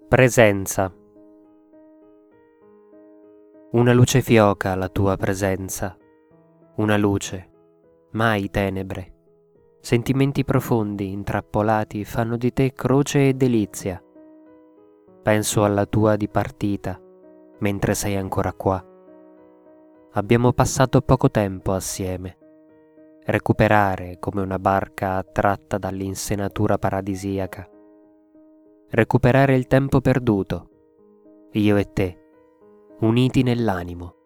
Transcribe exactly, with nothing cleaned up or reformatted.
Presenza. Una luce fioca la tua presenza, una luce, mai tenebre. Sentimenti profondi, intrappolati, fanno di te croce e delizia. Penso alla tua dipartita, mentre sei ancora qua. Abbiamo passato poco tempo assieme. Recuperare come una barca attratta dall'insenatura paradisiaca. Recuperare il tempo perduto, io e te, uniti nell'animo.